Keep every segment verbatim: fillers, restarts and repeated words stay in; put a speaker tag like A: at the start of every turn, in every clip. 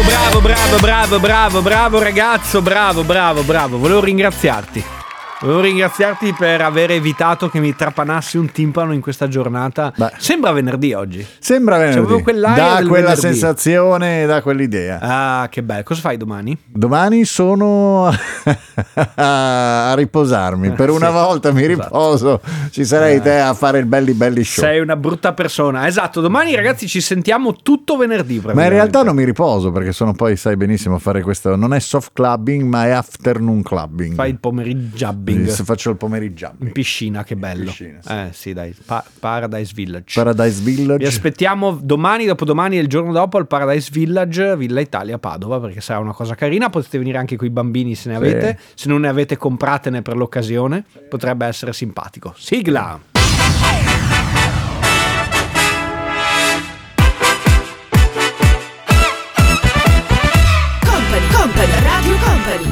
A: bravo, bravo, bravo, bravo, bravo ragazzo, bravo, bravo, bravo. Volevo ringraziarti. Volevo ringraziarti per aver evitato che mi trapanassi un timpano in questa giornata. Beh, sembra venerdì oggi.
B: Sembra venerdì.
A: Cioè,
B: da
A: del
B: quella
A: venerdì.
B: sensazione, da quell'idea.
A: Ah, che bello. Cosa fai domani?
B: Domani sono a riposarmi. Per una sì, volta mi riposo. Esatto. Ci sarei eh. te a fare il belli belli show.
A: Sei una brutta persona. Esatto, domani ragazzi ci sentiamo tutto venerdì.
B: Ma in realtà non mi riposo perché sono poi, sai benissimo, a fare questo. Non è soft clubbing ma è afternoon clubbing.
A: Fai il pomeriggio.
B: Se faccio il pomeriggio
A: in piscina, che bello.
B: Piscina, sì.
A: Eh sì, dai, pa- Paradise Village.
B: Paradise Village.
A: Vi aspettiamo domani, dopodomani e il giorno dopo al Paradise Village, Villa Italia Padova, perché sarà una cosa carina. Potete venire anche coi bambini se ne sì. avete. Se non ne avete, compratene per l'occasione. Potrebbe essere simpatico. Sigla.
C: Company, Company, Radio Company.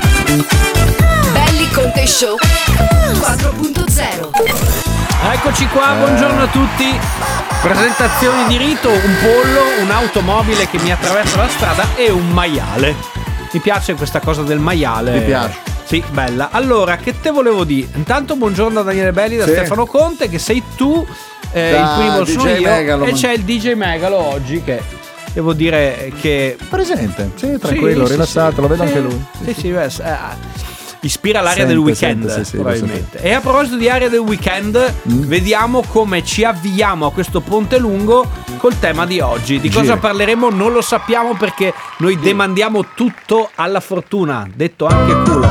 C: Conte Show quattro punto zero.
A: Eccoci qua, buongiorno a tutti. Presentazioni di rito, un pollo, un'automobile che mi attraversa la strada e un maiale. Mi piace questa cosa del maiale.
B: Mi piace.
A: Sì, bella. Allora, che te volevo dire? Intanto buongiorno a Daniele Belli da
B: sì.
A: Stefano Conte, che sei tu, eh, il primo
B: D J
A: sono io
B: Megalo,
A: e
B: man.
A: c'è il D J Megalo oggi che devo dire che
B: presente, sì, tranquillo,
A: sì,
B: rilassato,
A: sì,
B: lo vedo
A: sì,
B: anche lui.
A: Sì, sì, sì beh, eh, ispira l'aria
B: sente,
A: del weekend
B: sente, sì, sì,
A: probabilmente. E a proposito di aria del weekend, mm. vediamo come ci avviamo a questo ponte lungo col tema di oggi. Di cosa
B: Giro.
A: parleremo non lo sappiamo perché noi demandiamo tutto alla fortuna, detto anche culo.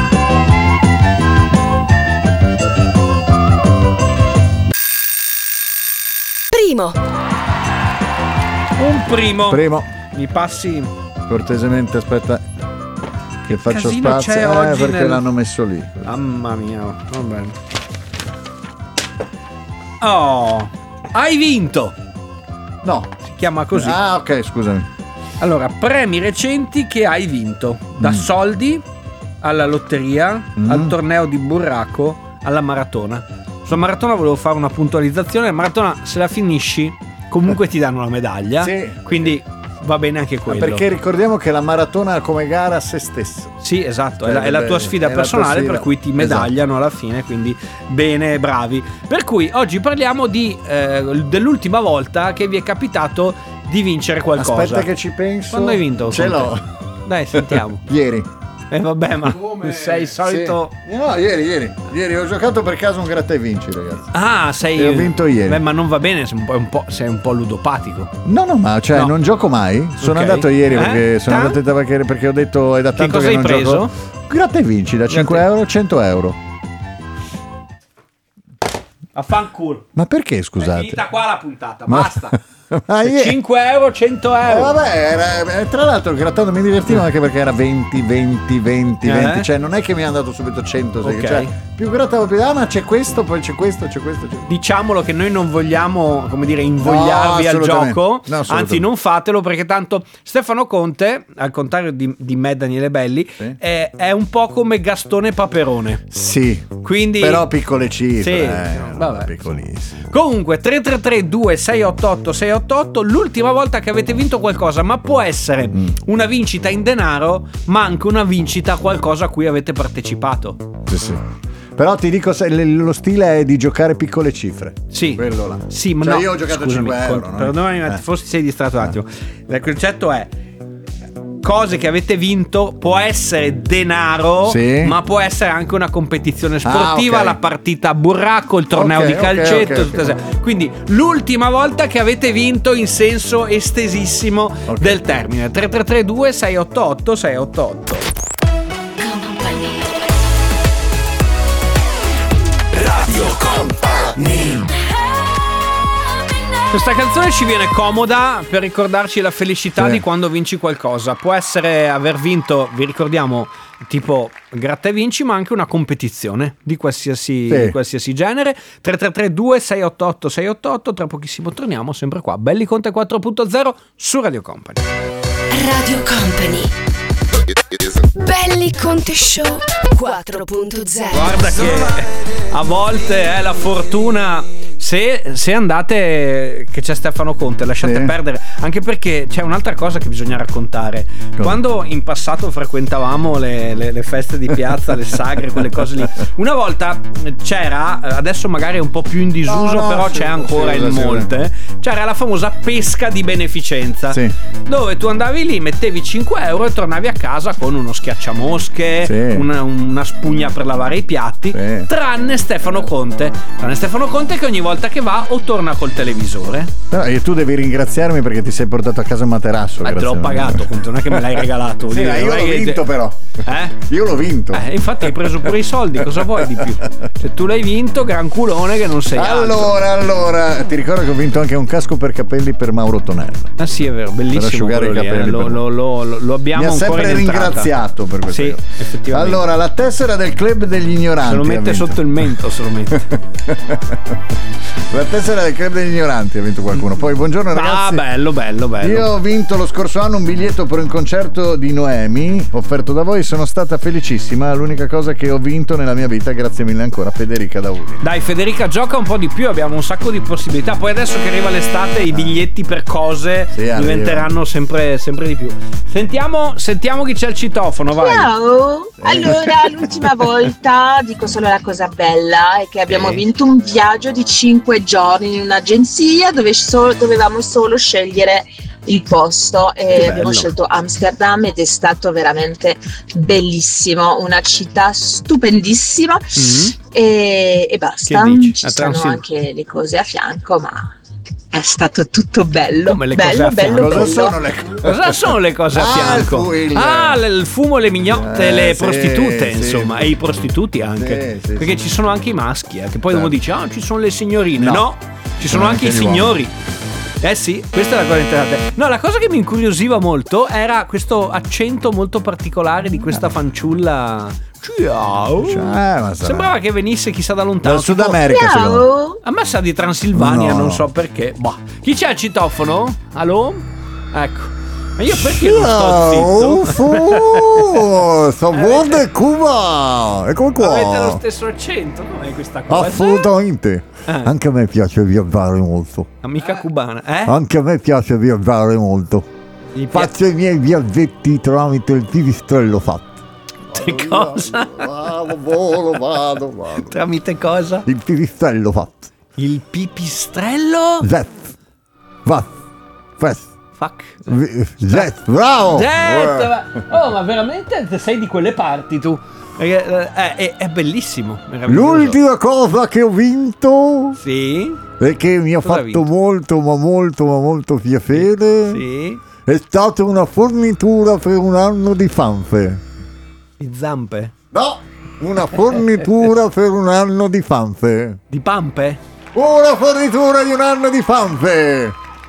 C: Primo.
A: Un primo.
B: Primo.
A: Mi passi
B: cortesemente, aspetta che faccio
A: casino
B: spazio
A: c'è
B: eh,
A: oggi
B: perché
A: nel...
B: l'hanno messo lì.
A: Mamma mia, va bene. Oh, hai vinto.
B: No,
A: si chiama così.
B: Ah, ok, scusami.
A: Allora, premi recenti che hai vinto, da
B: mm.
A: soldi alla lotteria,
B: mm.
A: al torneo di burraco, alla maratona. Sulla maratona volevo fare una puntualizzazione. La maratona, se la finisci, comunque ti danno la medaglia.
B: Sì.
A: Quindi va bene anche quello.
B: Ma perché ricordiamo che la maratona è come gara a se stesso.
A: Sì, esatto, è la,
B: Beh,
A: è la tua sfida personale,
B: tua sfida.
A: per cui ti medagliano esatto. alla fine, quindi bene, bravi. Per cui oggi parliamo di eh, dell'ultima volta che vi è capitato di vincere qualcosa.
B: Aspetta che ci penso.
A: Quando hai vinto?
B: Ce l'ho.
A: Dai, sentiamo.
B: Ieri.
A: Eh vabbè, ma
B: come?
A: sei solito.
B: Sì. No, ieri, ieri. Ieri ho giocato per caso un gratta e vinci, ragazzi.
A: Ah, sei.
B: E ho vinto ieri.
A: Beh, ma non va bene, sei un po', un po', sei un po' ludopatico.
B: No, no, ma cioè no. non gioco mai. Sono okay. andato ieri perché eh? sono andato perché, perché ho detto è da tanto che,
A: che
B: non
A: preso?
B: gioco. Gratta e vinci da cinque euro a cento euro.
A: Affanculo.
B: Ma perché, scusate?
A: È finita qua la puntata,
B: ma...
A: basta.
B: Ma io...
A: cinque euro, cento euro.
B: Eh, vabbè, era, tra l'altro il grattato mi divertiva anche perché era venti, venti, venti, eh? venti. Cioè non è che mi hanno dato subito cento, okay. Cioè più grattavo più, ah ma c'è questo, poi c'è questo, c'è questo, c'è questo.
A: Diciamolo che noi non vogliamo, come dire, invogliarvi no, al gioco, no, anzi non fatelo perché tanto Stefano Conte, al contrario di, di me Daniele Belli, sì. è, è un po' come Gastone Paperone.
B: Sì,
A: quindi
B: però piccole cifre,
A: sì,
B: eh,
A: vabbè.
B: Piccolissime.
A: Comunque tre tre tre due sei otto otto sei otto otto, l'ultima volta che avete vinto qualcosa, ma può essere mm. una vincita in denaro, ma anche una vincita a qualcosa a cui avete partecipato.
B: Sì, sì. Però ti dico, lo stile è di giocare piccole cifre.
A: Sì,
B: quello là.
A: Sì, ma
B: cioè
A: no,
B: io ho giocato
A: scusami,
B: cinque euro. No?
A: Perdonami, ma eh. forse sei distratto un attimo. Il concetto è cose che avete vinto, può essere denaro, sì. ma può essere anche una competizione sportiva, ah, okay. la partita a burraco, il torneo okay, di calcetto, okay, okay, okay. Quindi l'ultima volta che avete vinto in senso estesissimo okay. del termine. Tre tre tre due sei otto otto sei otto otto.
D: Radio Company.
A: Questa canzone ci viene comoda per ricordarci la felicità
B: sì.
A: di quando vinci qualcosa. Può essere aver vinto, vi ricordiamo, tipo gratta e vinci, ma anche una competizione di qualsiasi, sì. di qualsiasi genere. Tre tre tre due sei otto otto sei otto otto. Tra pochissimo torniamo sempre qua. Belli Conte quattro punto zero su Radio Company.
C: Radio Company. Belli Conte Show quattro punto zero.
A: Guarda che a volte eh, la fortuna Se, se andate, che c'è Stefano Conte, lasciate sì. perdere, anche perché c'è un'altra cosa che bisogna raccontare. Come? Quando in passato frequentavamo le, le, le feste di piazza, le sagre, quelle cose lì, una volta c'era, adesso magari è un po' più in disuso, no, no, però sì, c'è ancora sì, in sì, molte, sì. c'era la famosa pesca di beneficenza, sì. dove tu andavi lì, mettevi cinque euro e tornavi a casa con uno schiacciamosche, sì. una, una spugna per lavare i piatti, sì. tranne Stefano Conte. Tranne Stefano Conte che ogni volta che va o torna col televisore.
B: Però e tu devi ringraziarmi perché ti sei portato a casa un materasso.
A: Ma te l'ho pagato, Conte, non è che me l'hai regalato.
B: Sì,
A: dire,
B: io l'ho vinto te... però.
A: Eh?
B: Io l'ho vinto.
A: Eh, infatti hai preso pure i soldi, cosa vuoi di più? Se tu l'hai vinto, gran culone che non sei
B: Allora,
A: altro.
B: allora, ti ricordo che ho vinto anche un casco per capelli per Mauro Tonello.
A: Ah sì, è vero, bellissimo. Per
B: asciugare i capelli.
A: Lì, eh. lo, lo, lo, lo, lo abbiamo
B: Mi ha
A: ancora
B: sempre ringraziato per questo.
A: Sì, effettivamente.
B: Allora, la tessera del club degli ignoranti.
A: Se lo mette sotto il mento, se lo mette.
B: La tessera del club degli ignoranti ha vinto qualcuno. Poi buongiorno ragazzi.
A: Ah, bello, bello, bello.
B: Io ho vinto lo scorso anno un biglietto per un concerto di Noemi offerto da voi, sono stata felicissima. L'unica cosa che ho vinto nella mia vita, grazie mille ancora Federica da Udine.
A: Dai Federica, gioca un po' di più, abbiamo un sacco di possibilità. Poi adesso che arriva l'estate i biglietti per cose sì, diventeranno sempre, sempre di più. Sentiamo, sentiamo chi c'è al citofono, vai.
E: Ciao, allora l'ultima volta dico solo la cosa bella è che abbiamo sì. vinto un viaggio di cinque giorni in un'agenzia dove so- dovevamo solo scegliere il posto e abbiamo scelto Amsterdam ed è stato veramente bellissimo, una città stupendissima mm-hmm. e, e basta, ci sono anche le cose a fianco, ma è stato tutto bello.
A: Come le
E: bello,
A: cose a
E: bello,
A: cosa
E: bello.
A: Sono le co- cosa sono le cose a fianco?
B: Ah, il,
A: ah il fumo, le mignotte,
B: eh,
A: le
B: sì,
A: prostitute
B: sì,
A: insomma,
B: sì.
A: e i prostituti anche,
B: sì, sì,
A: perché
B: sì.
A: ci sono anche i maschi, eh, che poi
B: certo.
A: uno dice ah ci sono le signorine,
B: no,
A: no ci sono anche i signori. Eh sì, questa è la cosa interessante. No, la cosa che mi incuriosiva molto era questo accento molto particolare di questa fanciulla. Ciao.
B: Ciao.
A: Sembrava che venisse chissà da lontano.
B: Dal Sud America,
E: Ciao.
A: A me sa di Transilvania,
B: no.
A: non so perché. Boh. Chi c'è al citofono? Allo? Ecco. Ma io perché non sto zitto?
B: Sabor de Cuba! Ecco qua.
A: Avete lo stesso accento? Com'è questa cosa?
B: Assolutamente.
A: Eh.
B: Anche a me piace viaggiare molto.
A: Amica cubana, eh?
B: Anche a me piace viaggiare molto.
A: Gli
B: Faccio pi- i miei viaggetti tramite il pipistrello fatto.
A: Che cosa?
B: Vado, volo, vado, vado.
A: Tramite cosa?
B: Il pipistrello fatto.
A: Il pipistrello?
B: Zet. Vat. Fest.
A: Fuck.
B: Jet, bravo!
A: Jet, ma, oh, ma veramente sei di quelle parti tu? Perché, è, è, è bellissimo.
B: L'ultima cosa che ho vinto,
A: sì,
B: e che mi ha
A: cosa
B: fatto molto, ma molto, ma molto piacere,
A: sì,
B: è stata una fornitura per un anno di fanfe.
A: Di zampe?
B: No, una fornitura per un anno di fanfe.
A: Di pampe?
B: Una fornitura di un anno di fanfe.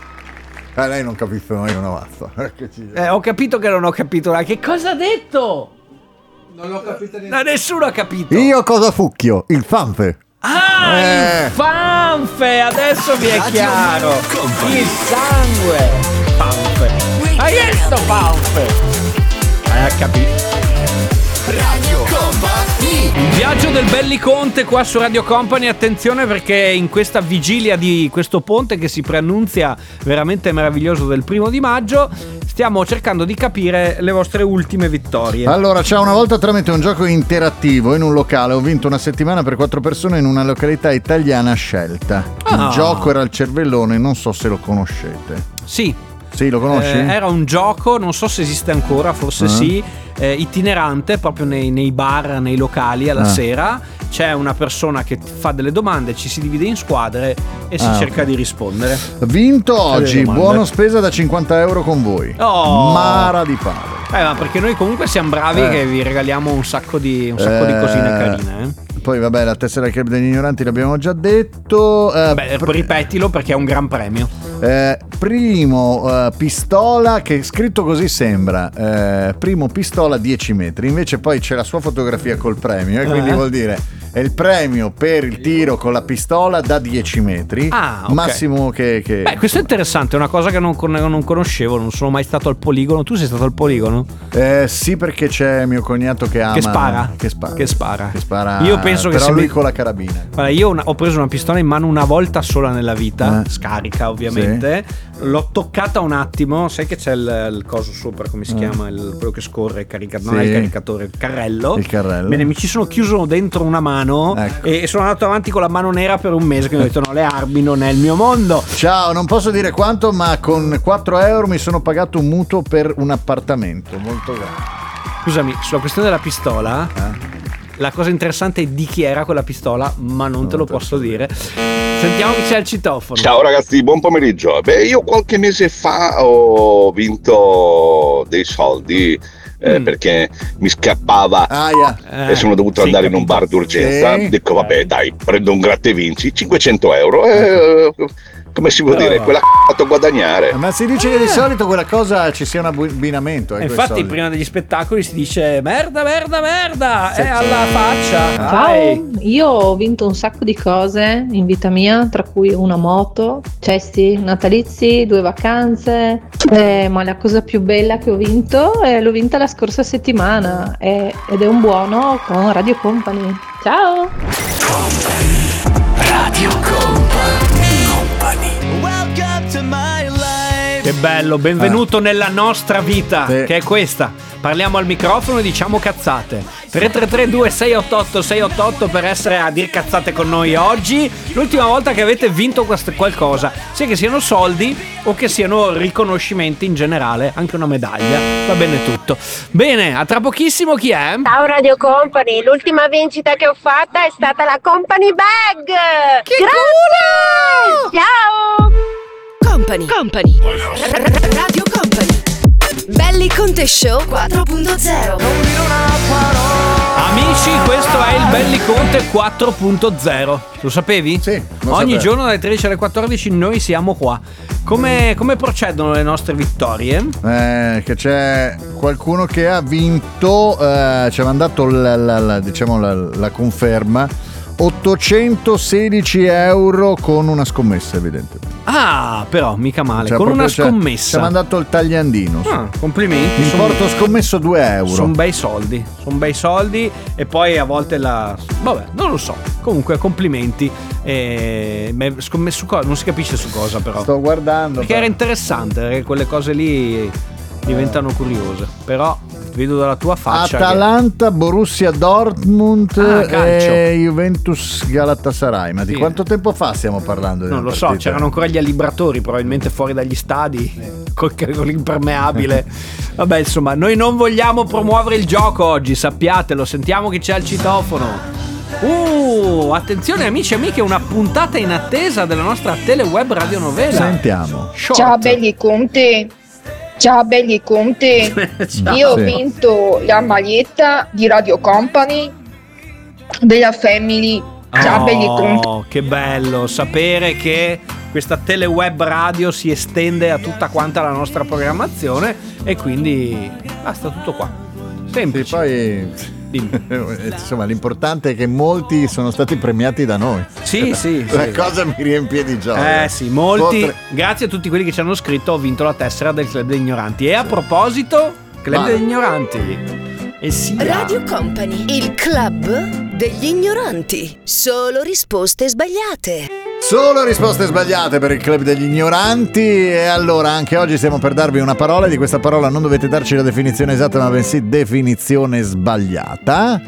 B: Eh, lei non capisce mai una mazza.
A: Eh, ho capito che non ho capito. Che cosa ha detto?
D: Non l'ho capito
A: neanche. No, nessuno ha capito.
B: Io cosa fucchio? Il fanfe.
A: Ah, eh. il fanfe. Adesso mi è chiaro. Il sangue. Fanfe. Ma che è sto fanfe? Hai capito?
D: Radio Company.
A: Il viaggio del Belli Conte qua su Radio Company. Attenzione perché in questa vigilia di questo ponte che si preannunzia veramente meraviglioso del primo di maggio stiamo cercando di capire le vostre ultime vittorie.
B: Allora, ciao, una volta tramite un gioco interattivo in un locale ho vinto una settimana per quattro persone in una località italiana scelta. Il
A: ah.
B: gioco era il cervellone, non so se lo conoscete.
A: Sì.
B: Sì, lo conosci?
A: Eh, era un gioco, non so se esiste ancora, forse uh-huh. sì, eh, itinerante proprio nei, nei bar, nei locali alla uh. sera. C'è una persona che fa delle domande, ci si divide in squadre e si ah, cerca okay. di rispondere.
B: Vinto oggi, buono spesa da cinquanta euro con voi.
A: Oh.
B: Mara di Pave.
A: Eh, ma perché noi comunque siamo bravi eh. che vi regaliamo un sacco di, un sacco eh. di cosine carine. Eh.
B: Poi vabbè, la tessera del club degli ignoranti l'abbiamo già detto. Eh,
A: Beh, pr- ripetilo perché è un gran premio.
B: Eh, primo eh, pistola, che scritto così sembra. Eh, primo pistola dieci metri. Invece poi c'è la sua fotografia col premio e quindi eh. vuol dire è il premio per il tiro con la pistola da dieci metri.
A: Ah, okay.
B: Massimo che, che...
A: Beh, questo è interessante, è una cosa che non, non conoscevo, non sono mai stato al poligono. Tu sei stato al poligono?
B: Eh, sì, perché c'è mio cognato che ama.
A: Che spara?
B: Che spara.
A: Che spara.
B: Che spara.
A: Io penso
B: però
A: che se
B: lui
A: mi...
B: con la carabina.
A: Guarda, io una, ho preso una pistola in mano una volta sola nella vita, eh. scarica ovviamente. Sì. L'ho toccata un attimo, sai che c'è il, il coso sopra, come si eh. chiama? Il, quello che scorre, carica, sì. non è il caricatore, il carrello.
B: Il carrello.
A: Bene, mi ci sono chiuso dentro una mano, ecco. e sono andato avanti con la mano nera per un mese, che mi ho detto no, le armi non è il mio mondo.
B: Ciao, non posso dire quanto, ma con quattro euro mi sono pagato un mutuo per un appartamento molto grande.
A: Scusami, sulla questione della pistola, eh? La cosa interessante è di chi era quella pistola, ma non, non te lo posso dire. Sentiamo chi c'è al citofono.
F: Ciao ragazzi, buon pomeriggio. Beh, io qualche mese fa ho vinto dei soldi eh, mm. perché mi scappava
B: ah, yeah.
F: e sono dovuto
A: sì,
F: andare
A: capito.
F: in un bar d'urgenza.
B: Sì.
F: Dico vabbè dai, prendo un gratta e vinci, cinquecento euro. Eh, come si può
A: oh,
F: dire, quella c***a fatto guadagnare.
B: Ma si dice che di solito quella cosa ci sia un abbinamento. Eh,
A: infatti prima degli spettacoli si dice merda, merda, merda,
B: sì,
A: è alla faccia.
G: Ciao, Vai. Io ho vinto un sacco di cose in vita mia, tra cui una moto, cesti natalizi, due vacanze, eh, ma la cosa più bella che ho vinto eh, l'ho vinta la scorsa settimana eh, ed è un buono con Radio Company. Ciao!
D: Radio Company.
A: Che bello, benvenuto eh. nella nostra vita, sì. che è questa. Parliamo al microfono e diciamo cazzate. tre tre tre due sei otto otto sei otto otto per essere a dir cazzate con noi oggi. L'ultima volta che avete vinto qualcosa, sia che siano soldi o che siano riconoscimenti in generale, anche una medaglia, va bene tutto. Bene, a tra pochissimo chi è?
H: Ciao Radio Company, l'ultima vincita che ho fatta è stata la Company Bag.
A: Che
H: Grazie!
A: culo!
H: Ciao!
C: Company, Company, Radio Company, Belli Conte Show quattro punto zero.
A: Amici, questo è il Belli Conte quattro punto zero. Lo sapevi?
B: Sì. Lo
A: Ogni
B: sapevo.
A: giorno dalle tredici alle quattordici noi siamo qua. Come, come procedono le nostre vittorie?
B: Eh, che c'è qualcuno che ha vinto, eh, ci ha mandato la, la, la, diciamo la, la conferma. ottocentosedici euro con una scommessa, evidentemente.
A: Ah, però mica male,
B: cioè,
A: con una
B: cioè,
A: scommessa.
B: Ci ha mandato il tagliandino.
A: Ah, complimenti.
B: Importo son, scommesso due euro.
A: Sono bei soldi, sono bei soldi e poi a volte la... Vabbè, non lo so. Comunque complimenti. E... Scommesso su cosa? Non si capisce su cosa però.
B: Sto guardando.
A: Perché
B: però.
A: era interessante, perché quelle cose lì diventano curiose. Però vedo dalla tua faccia
B: Atalanta, che... Borussia Dortmund
A: ah,
B: e Juventus Galatasaray. Ma di sì. quanto tempo fa stiamo parlando?
A: Non lo
B: partita?
A: so, c'erano ancora gli allibratori probabilmente fuori dagli stadi col, con l'impermeabile. Vabbè, insomma, noi non vogliamo promuovere il gioco oggi, sappiatelo. Sentiamo chi c'è al citofono. Uh, attenzione amici e amiche, una puntata in attesa della nostra teleweb radionovela.
B: Sentiamo.
I: Short. Ciao belli conti. Ciao belli conti.
A: Ciao.
I: Io ho
B: sì.
I: vinto la maglietta di Radio Company della Family. Ciao
A: oh,
I: belli conti.
A: Che bello sapere che questa teleweb radio si estende a tutta quanta la nostra programmazione e quindi basta, tutto qua. Semplice.
B: Sì, poi insomma l'importante è che molti sono stati premiati da noi.
A: Sì, sì.
B: La
A: sì.
B: cosa mi riempie di gioia.
A: Eh sì, molti.
B: Potre...
A: Grazie a tutti quelli che ci hanno scritto. Ho vinto la tessera del Club degli Ignoranti. E a proposito, Club
B: vale.
A: degli Ignoranti. E sì.
C: Radio Company, il club degli ignoranti. Solo risposte sbagliate.
B: Solo risposte sbagliate per il Club degli Ignoranti. E allora anche oggi stiamo per darvi una parola. Di questa parola non dovete darci la definizione esatta, ma bensì definizione sbagliata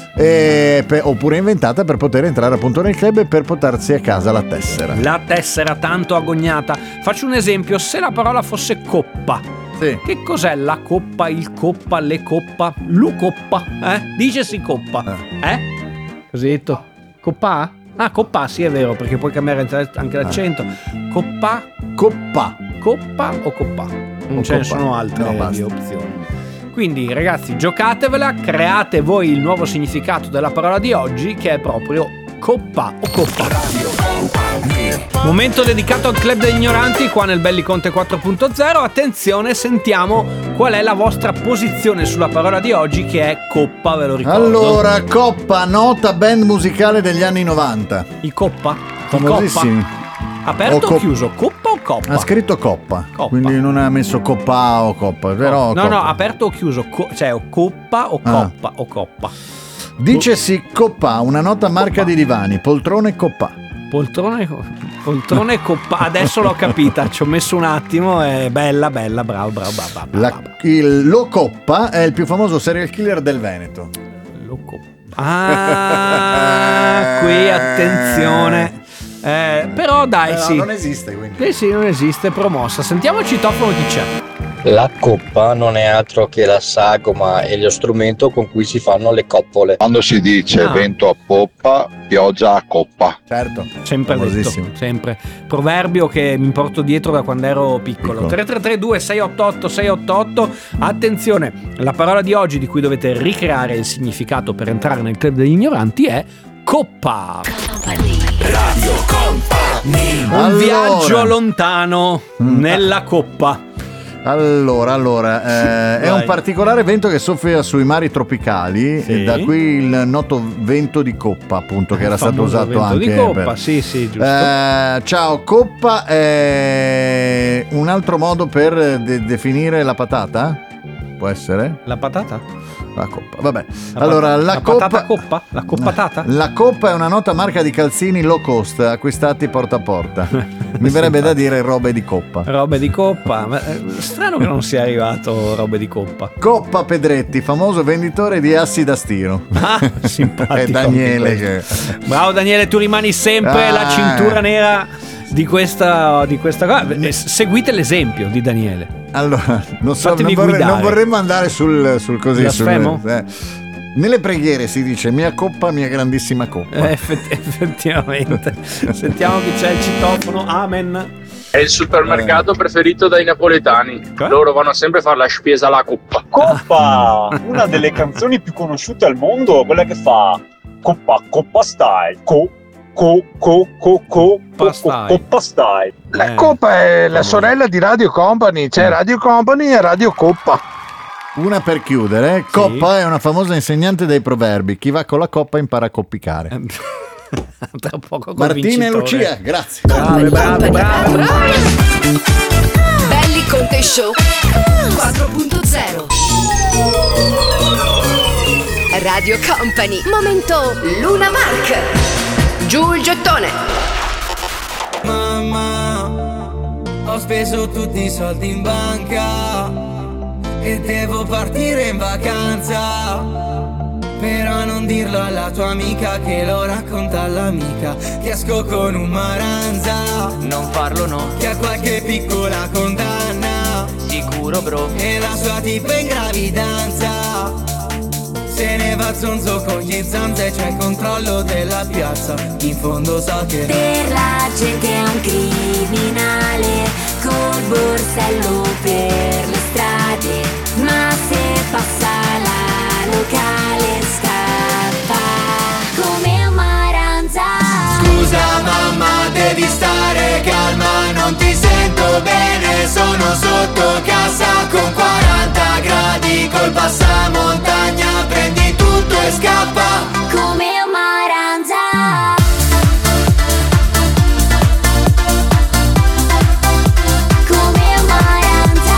B: e per, oppure inventata, per poter entrare appunto nel club e per portarsi a casa la tessera.
A: La tessera tanto agognata. Faccio un esempio. Se la parola fosse coppa,
B: sì.
A: Che cos'è la coppa, il coppa, le coppa, lu coppa? Eh? Dicesi coppa. Eh? eh? Così detto. Coppa? Ah, coppa, sì è vero, perché puoi cambiare anche l'accento. Coppa?
B: Coppa.
A: Coppa o coppa? Non ce ne sono altre
B: no,
A: di opzioni. Quindi ragazzi, giocatevela, create voi il nuovo significato della parola di oggi, che è proprio coppa o coppa.
D: Radio Company.
A: Momento dedicato al club degli ignoranti qua nel Belli Conte quattro punto zero. Attenzione, sentiamo qual è la vostra posizione sulla parola di oggi, che è coppa, ve lo ricordo.
B: Allora, coppa, nota band musicale degli anni novanta.
A: I Coppa?
B: Famosissimi.
A: I Coppa? Aperto o,
B: o
A: co- chiuso? Coppa o Coppa?
B: Ha scritto coppa,
A: Coppa.
B: quindi non ha messo coppa o coppa, però
A: No,
B: coppa.
A: no, aperto o chiuso? Co- cioè o coppa o
B: Ah.
A: coppa o coppa?
B: Dicesi coppa, una nota marca
A: Coppa.
B: di divani, poltrone coppa.
A: Poltrone, poltrone coppa. Adesso l'ho capita, ci ho messo un attimo. È bella, bella, bravo, bravo, bravo, bravo,
B: La,
A: bravo.
B: il Lo Coppa è il più famoso serial killer del Veneto.
A: Lo coppa. Ah, qui attenzione. Eh, però dai,
B: Però
A: sì.
B: non esiste, quindi.
A: Sì, sì, non esiste, promossa. Sentiamo il citofono chi c'è.
J: La coppa non è altro che la sagoma e lo strumento con cui si fanno le coppole.
F: Quando si dice
A: Ah.
F: vento a poppa, pioggia a coppa.
B: Certo.
A: Sempre detto,
B: Famosissimo.
A: sempre. Proverbio che mi porto dietro da quando ero piccolo.
B: Piccolo.
A: tre tre tre due sei otto otto sei otto otto. Attenzione, la parola di oggi di cui dovete ricreare il significato per entrare nel club degli ignoranti è coppa.
D: Radio Company.
A: Un
B: Allora.
A: viaggio lontano
B: Mm.
A: nella coppa.
B: Allora, allora eh, è
A: Vai.
B: un particolare vento che soffia sui mari tropicali,
A: Sì.
B: e da qui il noto vento di coppa, appunto, che era
A: Il
B: stato
A: famoso
B: usato
A: vento
B: anche
A: di coppa,
B: per...
A: sì, sì, giusto.
B: Eh, ciao, coppa è un altro modo per de- definire la patata? Può essere?
A: La patata?
B: La coppa, vabbè.
A: La
B: allora,
A: pat-
B: la,
A: la
B: coppa...
A: patata coppa? La coppatata?
B: La coppa è una nota marca di calzini low cost acquistati porta a porta. Mi verrebbe da dire robe di coppa.
A: Robe di coppa. Ma, eh, strano che non sia arrivato robe di coppa.
B: Coppa Pedretti, famoso venditore di assi da stiro.
A: Ah, simpatico.
B: È Daniele
A: anche
B: che...
A: questo. Bravo Daniele, tu rimani sempre
B: Ah.
A: la cintura nera di questa, di questa cosa. Eh, Seguite l'esempio di Daniele.
B: Allora, non so,
A: Fatemi
B: non, vorrei,
A: guidare.
B: non vorremmo andare sul, sul così. sul,
A: Blasfemo?
B: eh. Nelle preghiere si dice mia coppa, mia grandissima coppa.
A: Eh, effett- effettivamente. Sentiamo chi c'è il citofono. Amen.
K: È il supermercato preferito dai napoletani.
A: Cioè?
K: Loro vanno sempre a fare la spesa alla coppa.
L: Coppa, una delle canzoni più conosciute al mondo, quella che fa Coppa, Coppa Style, Co, Co, Co, Co, Co, Co,
A: Style.
L: Coppa Style.
K: La
A: Eh.
K: coppa è la sorella di Radio Company. C'è Radio Company e Radio Coppa.
B: Una per chiudere, Coppa è una famosa insegnante dei proverbi. Chi va con la coppa impara a coppicare.
A: Tra poco
B: Martina e
A: convincitore.
B: Lucia, grazie.
A: Brave, brave, brave.
C: Belli Conte Show quattro punto zero. Radio Company. Momento Luna Park. Giù il gettone.
M: Mamma, ho speso tutti i soldi in banca e devo partire in vacanza. Però non dirlo alla tua amica, che lo racconta all'amica che esco con un maranza. Non farlo no, che ha qualche piccola condanna. Sicuro bro. E la sua tipa in gravidanza. Se ne va zonzo con gli zanze, c'è il controllo della piazza. In fondo so che
N: per la gente è un criminale col borsello per le strade, ma se passa la locale scappa come un maranza.
M: scusa mamma, devi stare calma, non ti sento bene, sono sotto casa con quaranta gradi, col passamontagna prendi tutto e scappa
N: Come un maranza. Come un maranza.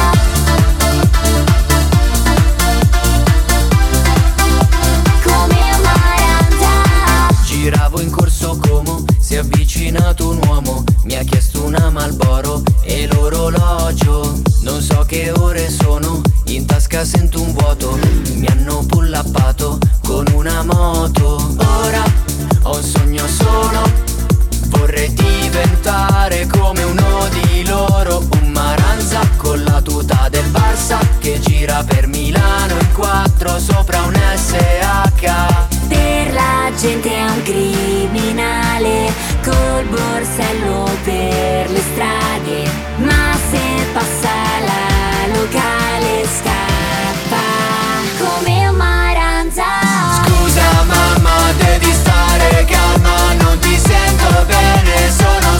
N: Come un maranza.
M: Giravo in corso Como, si è avvicinato un uomo, mi ha chiesto una Marlboro e l'orologio. Non so che ore sono, in tasca sento un vuoto, mi hanno pullappato con una moto. Ora ho un sogno solo, vorrei diventare come uno di loro, un maranza con la tuta del Barça che gira per Milano in quattro sopra un S H.
N: Per la gente è un criminale col borsello per le strade, ma se passa la locale scappa come un maranza.
M: Scusa mamma, devi stare calma, non ti sento bene, sono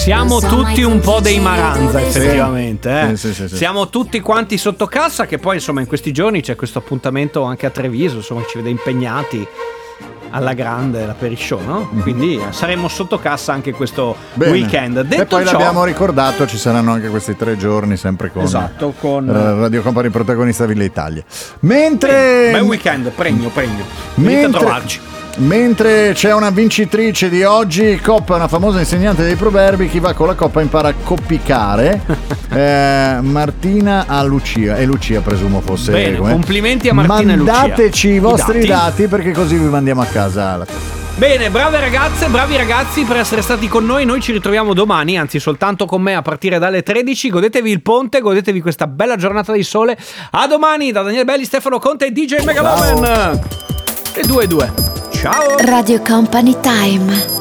A: siamo tutti un po' dei Maranza, effettivamente. Eh.
B: Sì, sì, sì, sì.
A: Siamo tutti quanti sotto cassa, che poi insomma in questi giorni c'è questo appuntamento anche a Treviso, insomma ci vede impegnati alla grande la Perishow, no? Mm-hmm. Quindi saremo sotto cassa anche questo Bene. weekend. Detto
B: e poi
A: ciò,
B: l'abbiamo ricordato, ci saranno anche questi tre giorni sempre con,
A: esatto, con
B: uh, Radio Company protagonista Villa Italia. Mentre
A: bel weekend, pregno, pregno.
B: Mentre...
A: Venite a trovarci.
B: Mentre c'è una vincitrice di oggi, Coppa è una famosa insegnante dei proverbi, chi va con la Coppa impara a coppicare. eh, Martina a Lucia, e Lucia presumo fosse.
A: Bene,
B: come?
A: Complimenti a Martina
B: Mandateci
A: e Lucia.
B: Mandateci i vostri
A: I
B: dati. dati perché così vi mandiamo a casa la Coppa.
A: Bene, brave ragazze, bravi ragazzi per essere stati con noi. Noi ci ritroviamo domani, anzi soltanto con me a partire dalle tredici. Godetevi il ponte, godetevi questa bella giornata di sole. A domani da Daniele Belli, Stefano Conte e D J Megaloman. E due e due. Ciao.
C: Radio Company Time.